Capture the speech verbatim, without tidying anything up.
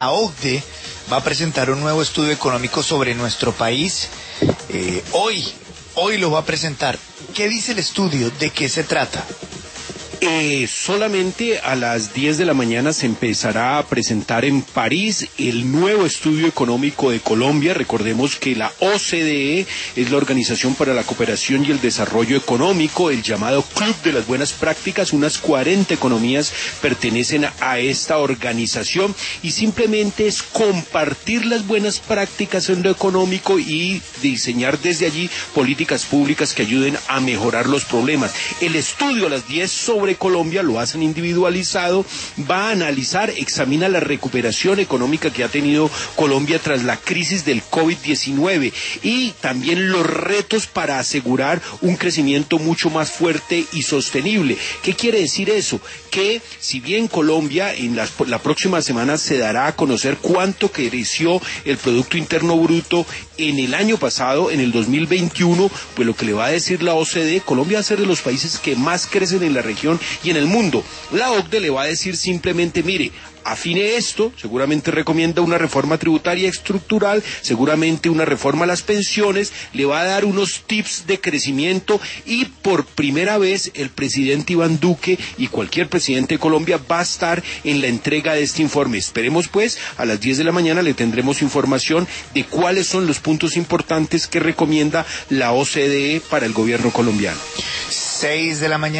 La O C D E va a presentar un nuevo estudio económico sobre nuestro país. Eh, hoy, hoy lo va a presentar. ¿Qué dice el estudio? ¿De qué se trata? Eh, solamente a las diez de la mañana se empezará a presentar en París el nuevo estudio económico de Colombia. Recordemos que la O C D E es la Organización para la Cooperación y el Desarrollo Económico, el llamado Club de las Buenas Prácticas. Unas cuarenta economías pertenecen a esta organización y simplemente es compartir las buenas prácticas en lo económico y diseñar desde allí políticas públicas que ayuden a mejorar los problemas. El estudio a las diez sobre Colombia lo hacen individualizado, va a analizar, examina la recuperación económica que ha tenido Colombia tras la crisis del COVID diecinueve y también los retos para asegurar un crecimiento mucho más fuerte y sostenible. ¿Qué quiere decir eso? Que si bien Colombia en las, la próxima semana se dará a conocer cuánto creció el Producto Interno Bruto en el año pasado, en el dos mil veintiuno, pues lo que le va a decir la O C D E, Colombia va a ser de los países que más crecen en la región y en el mundo. La O C D E le va a decir simplemente, mire, afine esto, seguramente recomienda una reforma tributaria estructural, seguramente una reforma a las pensiones, le va a dar unos tips de crecimiento y por primera vez el presidente Iván Duque y cualquier presidente de Colombia va a estar en la entrega de este informe. Esperemos pues, a las diez de la mañana le tendremos información de cuáles son los puntos importantes que recomienda la O C D E para el gobierno colombiano. seis de la mañana.